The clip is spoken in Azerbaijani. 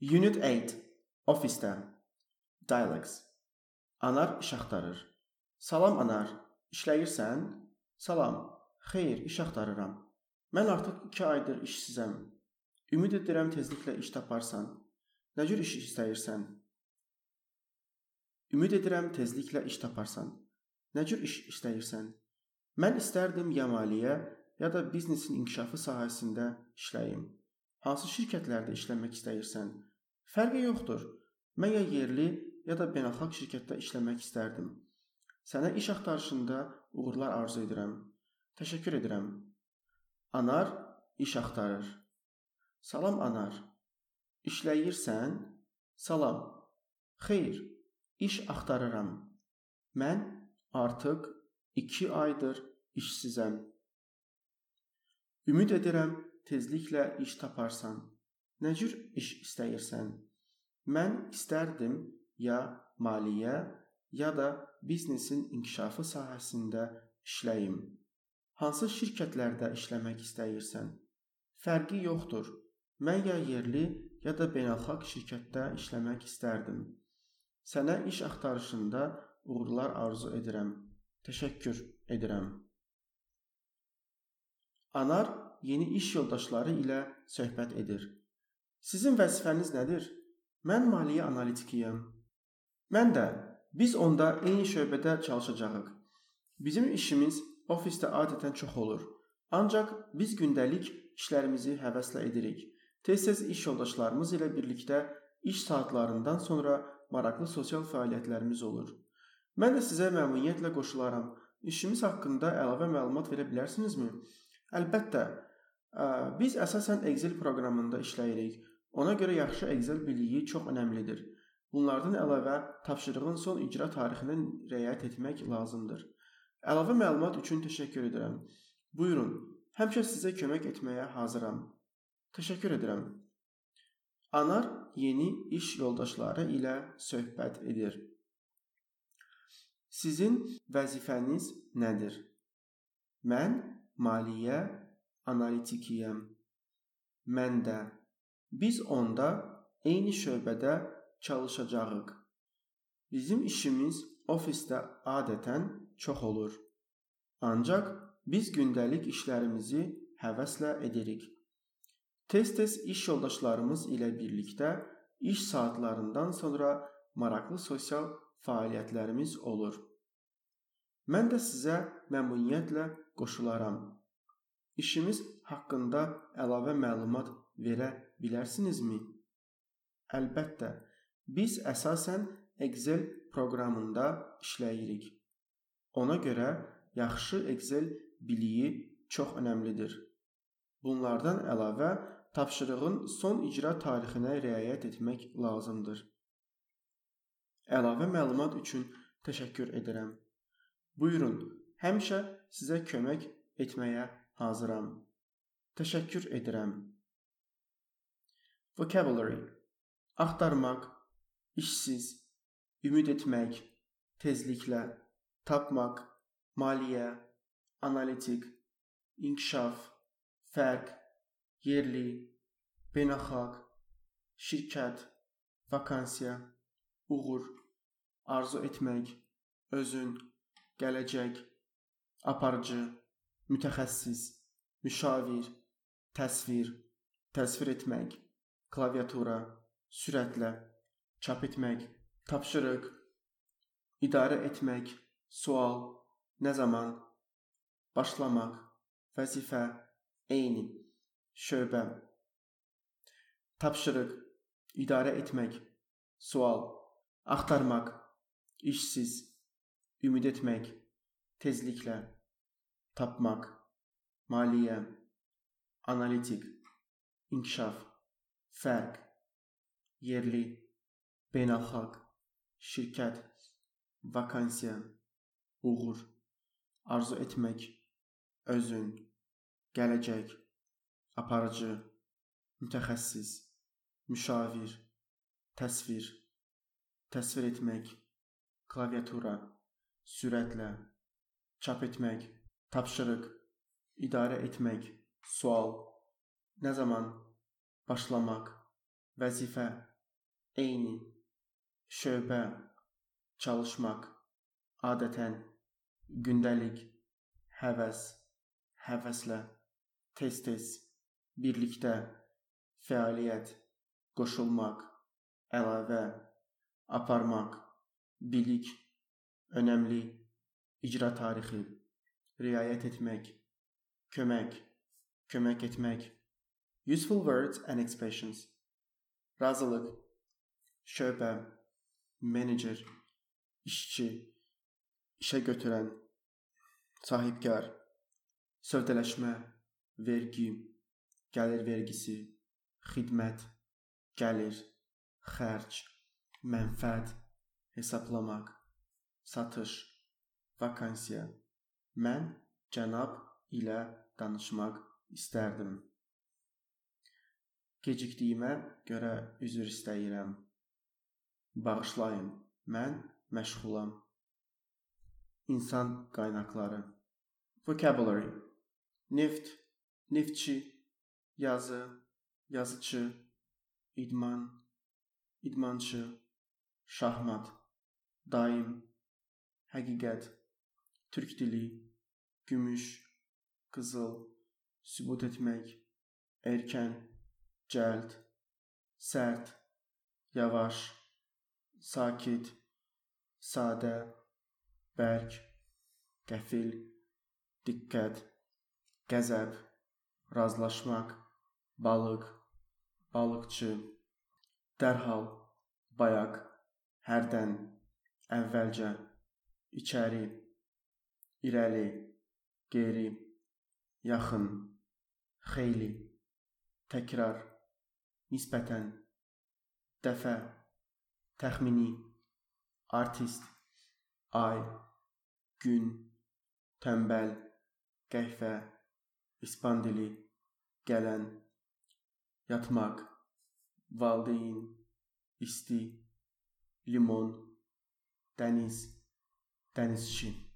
Unit 8. Ofisdə. Dialogues. Anar iş axtarır. Salam Anar, işləyirsən? Salam. Xeyr, iş axtarıram. Mən artıq 2 aydır işsizəm. Ümid edirəm tezliklə iş taparsan. Nə cür iş istəyirsən? Ümid edirəm tezliklə iş taparsan. Nə cür iş istəyirsən? Mən istərdim ya maliyyə, ya da biznesin inkişafı sahəsində işləyim. Hansı şirkətlərdə işləmək istəyirsən? Fərqi yoxdur. Mən ya yerli, ya da beynəlxalq şirkətdə işləmək istərdim. Sənə iş axtarışında uğurlar arzu edirəm. Təşəkkür edirəm. Anar iş axtarır. Salam Anar. İşləyirsən? Salam. Xeyr, iş axtarıram. Mən artıq 2 aydır işsizəm. Ümid edirəm tezliklə iş taparsan. Nə cür iş istəyirsən? Mən istərdim ya maliyyə, ya da biznesin inkişafı sahəsində işləyim. Hansı şirkətlərdə işləmək istəyirsən? Fərqi yoxdur. Mən ya yerli, ya da beynəlxalq şirkətdə işləmək istərdim. Sənə iş axtarışında uğurlar arzu edirəm. Təşəkkür edirəm. Anar yeni iş yoldaşları ilə söhbət edir. Sizin vəzifəniz nədir? Mən maliyyə analitikiyəm. Mən də. Biz onda eyni şöbədə çalışacağıq. Bizim işimiz ofisdə adətən çox olur. Ancaq biz gündəlik işlərimizi həvəslə edirik. Tez-tez iş yoldaşlarımız ilə birlikdə iş saatlarından sonra maraqlı sosial fəaliyyətlərimiz olur. Mən də sizə məmnuniyyətlə qoşularam. İşimiz haqqında əlavə məlumat verə bilərsinizmi? Əlbəttə. Biz əsasən Excel proqramında işləyirik. Ona görə yaxşı Excel biliyi çox önəmlidir. Bunlardan əlavə tapşırığın son icra tarixinə riayət etmək lazımdır. Əlavə məlumat üçün təşəkkür edirəm. Buyurun, həmişə sizə kömək etməyə hazıram. Təşəkkür edirəm. Anar yeni iş yoldaşları ilə söhbət edir. Sizin vəzifəniz nədir? Mən maliyyə analitikiyəm. Mən də. Biz onda eyni şöbədə çalışacağıq. Bizim işimiz ofisdə adətən çox olur. Ancaq biz gündəlik işlərimizi həvəslə edirik. Tez-tez iş yoldaşlarımız ilə birlikdə iş saatlarından sonra maraqlı sosial fəaliyyətlərimiz olur. Mən də sizə məmnuniyyətlə qoşularam. İşimiz haqqında əlavə məlumat verə bilərsinizmi? Əlbəttə. Biz əsasən Excel proqramında işləyirik. Ona görə yaxşı Excel biliyi çox önəmlidir. Bunlardan əlavə tapşırığın son icra tarixinə riayət etmək lazımdır. Əlavə məlumat üçün təşəkkür edirəm. Buyurun, həmişə sizə kömək etməyə hazıram. Təşəkkür edirəm. Vocabulary. Axtarmaq, işsiz, ümid etmək, tezliklə, tapmaq, maliyyə, analitik, inkişaf, fərq, yerli, beynəlxalq, şirkət, vakansiya, uğur, arzu etmək, özün, gələcək, aparıcı, mütəxəssis, müşavir, təsvir, təsvir etmək, klaviatura, sürətlə, çap etmək, tapşırıq, idarə etmək, sual, nə zaman, başlamaq, vəzifə, eyni, şöbə, tapşırıq, idarə etmək, sual, axtarmaq, işsiz, ümid etmək, tezliklə, tapmaq, maliyyə, analitik, inkişaf, fərq, yerli, beynəlxalq, şirkət, vakansiya, uğur, arzu etmək, özün, gələcək, aparıcı, mütəxəssis, müşavir, təsvir, təsvir etmək, klaviatura, sürətlə, çap etmək, tapşırıq, idarə etmək, sual, nə zaman, başlamaq, vəzifə, eyni, şöbə, çalışmaq, adətən, gündəlik, həvəs, həvəslə, tez-tez, birlikdə, fəaliyyət, qoşulmaq, əlavə, aparmaq, bilik, önəmli, icra tarixi, riayət etmək, kömək, kömək etmək. Useful words and expressions. Razılıq, şöbə, menecer, işçi, işə götürən, sahibkar, sövdələşmə, vergi, gəlir vergisi, xidmət, gəlir, xərc, mənfəət, hesablamaq, satış, vakansiya. Mən cənab ilə danışmaq istərdim. Gecikdiyimə görə üzr istəyirəm. Bağışlayın, mən məşğulam. İnsan qaynaqları. Vocabulary. Neft, neftçi, yazı, yazıcı, idman, idmançı, şahmat, daim, həqiqət, türk dili, gümüş, qızıl, sübut etmək, erkən, cəld, sərt, yavaş, sakit, sadə, bərk, qəfil, diqqət, qəzəb, razılaşmaq, balıq, balıqçı, dərhal, bayaq, hərdən, əvvəlcə, içəri, irəli, geri, yaxın, xeyli, təkrar, nisbətən, dəfə, təxmini, artist, ay, gün, tənbəl, qəhvə, ispan dili, gələn, yatmaq, valideyn, isti, limon, dəniz, dənizçi.